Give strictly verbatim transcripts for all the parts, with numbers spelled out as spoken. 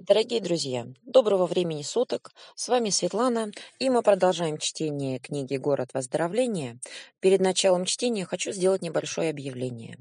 Дорогие друзья, доброго времени суток! С вами Светлана, и мы продолжаем чтение книги «Город выздоровления». Перед началом чтения хочу сделать небольшое объявление.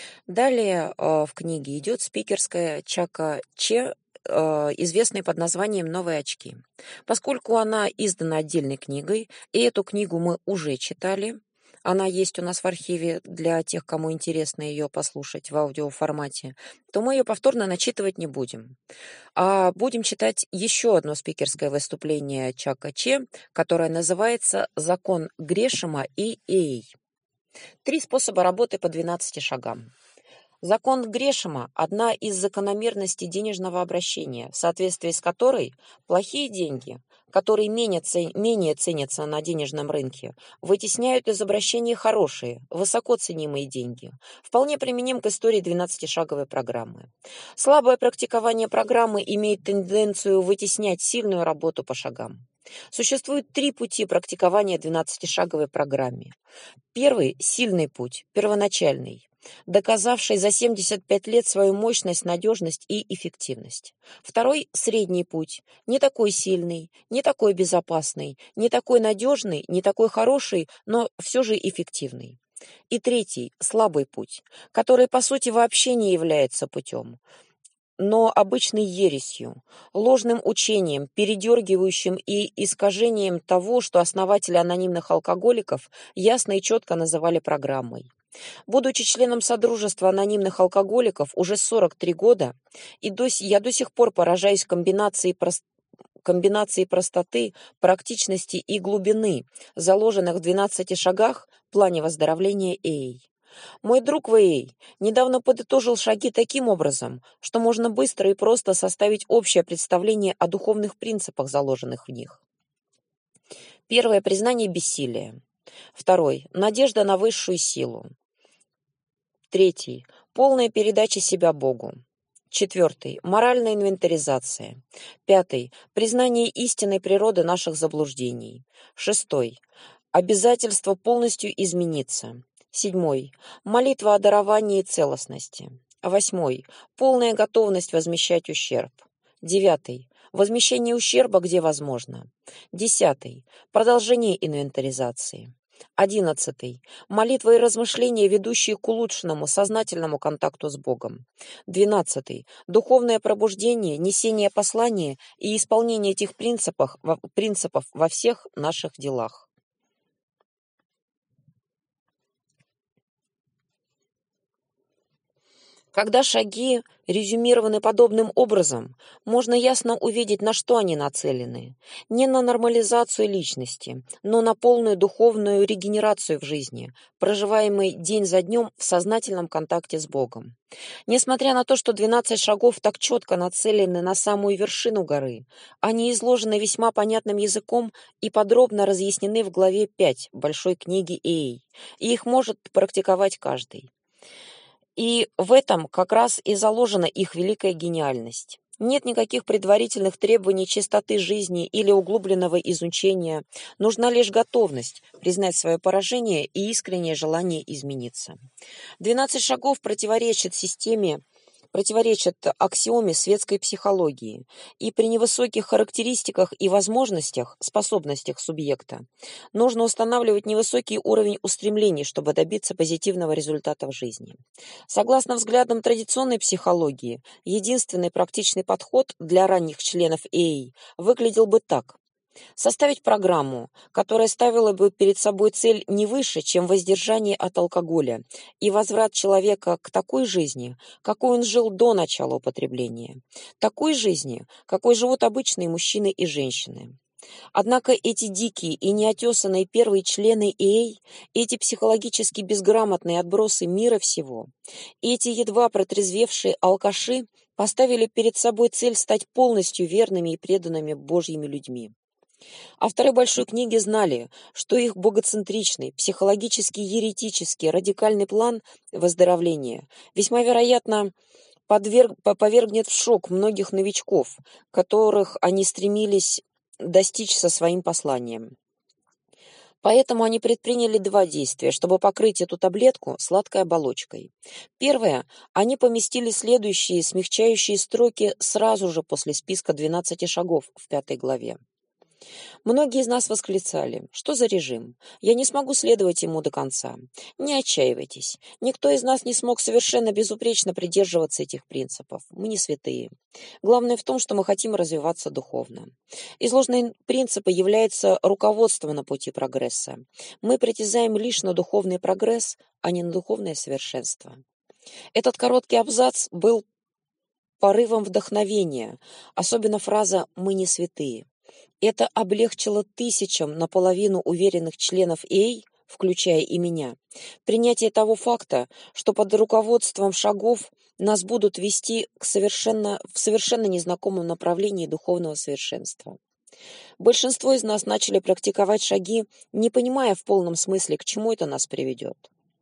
Далее э, в книге идет спикерская Чака Че, э, известная под названием «Новые очки». Поскольку она издана отдельной книгой, и эту книгу мы уже читали, она есть у нас в архиве для тех, кому интересно ее послушать в аудиоформате, то мы ее повторно начитывать не будем. А будем читать еще одно спикерское выступление Чака Че, которое называется «Закон Грешема и Эй». Три способа работы по двенадцати шагам. Закон Грешема – одна из закономерностей денежного обращения, в соответствии с которой плохие деньги, которые менее, цен... менее ценятся на денежном рынке, вытесняют из обращения хорошие, высоко ценимые деньги. Вполне применим к истории двенадцатишаговой программы. Слабое практикование программы имеет тенденцию вытеснять сильную работу по шагам. Существует три пути практикования двенадцатишаговой программы. Первый – сильный путь, первоначальный, доказавший за семьдесят пять лет свою мощность, надежность и эффективность. Второй – средний путь, не такой сильный, не такой безопасный, не такой надежный, не такой хороший, но все же эффективный. И третий – слабый путь, который по сути вообще не является путем, но обычной ересью, ложным учением, передергивающим и искажением того, что основатели анонимных алкоголиков ясно и четко называли программой. Будучи членом Содружества анонимных алкоголиков уже сорок три года, и до, я до сих пор поражаюсь комбинации, прост, комбинации простоты, практичности и глубины, заложенных в двенадцати шагах в плане выздоровления Эй. Мой друг Вэй недавно подытожил шаги таким образом, что можно быстро и просто составить общее представление о духовных принципах, заложенных в них. Первое – признание бессилия. Второй – надежда на высшую силу. Третий – полная передача себя Богу. Четвертый – моральная инвентаризация. Пятый – признание истинной природы наших заблуждений. Шестой – обязательство полностью измениться. Седьмой – молитва о даровании и целостности. Восьмой – полная готовность возмещать ущерб. Девятый – возмещение ущерба, где возможно. Десятый – продолжение инвентаризации. Одиннадцатый – молитва и размышления, ведущие к улучшенному сознательному контакту с Богом. Двенадцатый – духовное пробуждение, несение послания и исполнение этих принципов, принципов во всех наших делах. Когда шаги резюмированы подобным образом, можно ясно увидеть, на что они нацелены. Не на нормализацию личности, но на полную духовную регенерацию в жизни, проживаемой день за днем в сознательном контакте с Богом. Несмотря на то, что двенадцать шагов так четко нацелены на самую вершину горы, они изложены весьма понятным языком и подробно разъяснены в главе пять Большой книги Эй, и их может практиковать каждый. И в этом как раз и заложена их великая гениальность. Нет никаких предварительных требований чистоты жизни или углубленного изучения. Нужна лишь готовность признать свое поражение и искреннее желание измениться. двенадцать шагов противоречат системе, противоречат аксиоме светской психологии, и при невысоких характеристиках и возможностях, способностях субъекта нужно устанавливать невысокий уровень устремлений, чтобы добиться позитивного результата в жизни. Согласно взглядам традиционной психологии, единственный практичный подход для ранних членов Эй выглядел бы так. Составить программу, которая ставила бы перед собой цель не выше, чем воздержание от алкоголя и возврат человека к такой жизни, какой он жил до начала употребления, такой жизни, какой живут обычные мужчины и женщины. Однако эти дикие и неотесанные первые члены Эй, эти психологически безграмотные отбросы мира всего, эти едва протрезвевшие алкаши поставили перед собой цель стать полностью верными и преданными Божьими людьми. Авторы Большой книги знали, что их богоцентричный, психологически еретический, радикальный план выздоровления весьма вероятно подверг, повергнет в шок многих новичков, которых они стремились достичь со своим посланием. Поэтому они предприняли два действия, чтобы покрыть эту таблетку сладкой оболочкой. Первое. Они поместили следующие смягчающие строки сразу же после списка двенадцати шагов в пятой главе. Многие из нас восклицали: «Что за режим? Я не смогу следовать ему до конца». Не отчаивайтесь. Никто из нас не смог совершенно безупречно придерживаться этих принципов. Мы не святые. Главное в том, что мы хотим развиваться духовно. Изложенные принципы являются руководством на пути прогресса. Мы притязаем лишь на духовный прогресс, а не на духовное совершенство. Этот короткий абзац был порывом вдохновения, особенно фраза «мы не святые». Это облегчило тысячам наполовину уверенных членов эй, включая и меня, принятие того факта, что под руководством шагов нас будут вести к совершенно, в совершенно незнакомом направлении духовного совершенства. Большинство из нас начали практиковать шаги, не понимая в полном смысле, к чему это нас приведет.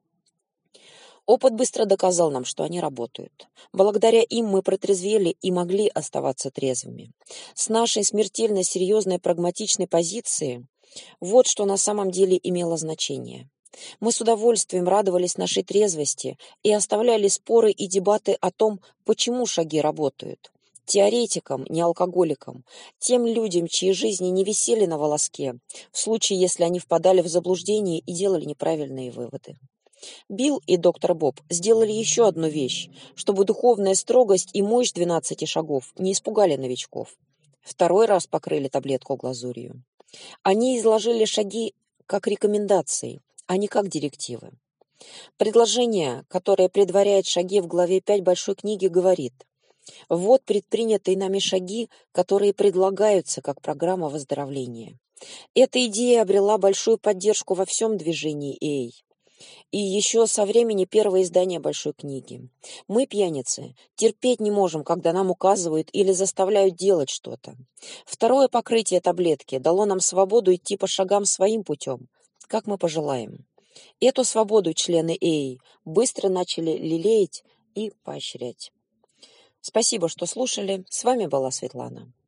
Опыт быстро доказал нам, что они работают. Благодаря им мы протрезвели и могли оставаться трезвыми. С нашей смертельно серьезной прагматичной позиции вот что на самом деле имело значение. Мы с удовольствием радовались нашей трезвости и оставляли споры и дебаты о том, почему шаги работают. Теоретикам, не алкоголикам, тем людям, чьи жизни не висели на волоске, в случае, если они впадали в заблуждение и делали неправильные выводы. Билл и доктор Боб сделали еще одну вещь, чтобы духовная строгость и мощь двенадцати шагов не испугали новичков. Второй раз покрыли таблетку глазурью. Они изложили шаги как рекомендации, а не как директивы. Предложение, которое предваряет шаги в главе пять большой книги, говорит: вот предпринятые нами шаги, которые предлагаются как программа выздоровления. Эта идея обрела большую поддержку во всем движении эй. И еще со времени первого издания большой книги. Мы, пьяницы, терпеть не можем, когда нам указывают или заставляют делать что-то. Второе покрытие таблетки дало нам свободу идти по шагам своим путем, как мы пожелаем. Эту свободу члены эй быстро начали лелеять и поощрять. Спасибо, что слушали. С вами была Светлана.